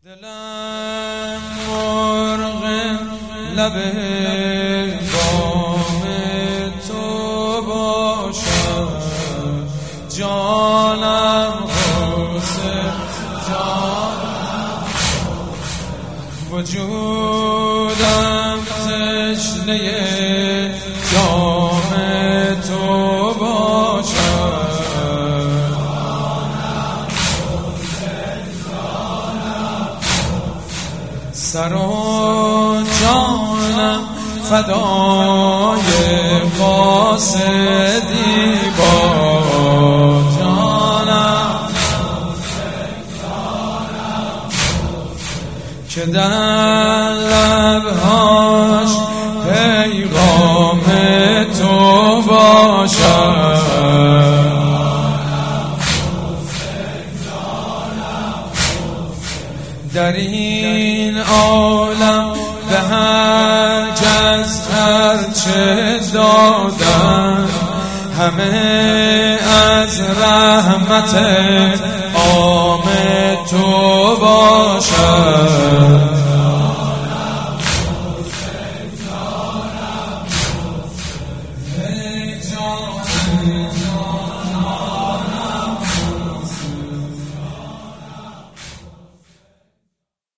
دلم مرغ لب بام تو باشد، جانم حسین، جانم وجودم تشنه جام تو باشد، سر و جانم فدای قاصدی باد، جانم که در لبهاش پیغام تو باشد، در این عالم به هر کس هرچه دادن همه از رحمت عام تو باشد،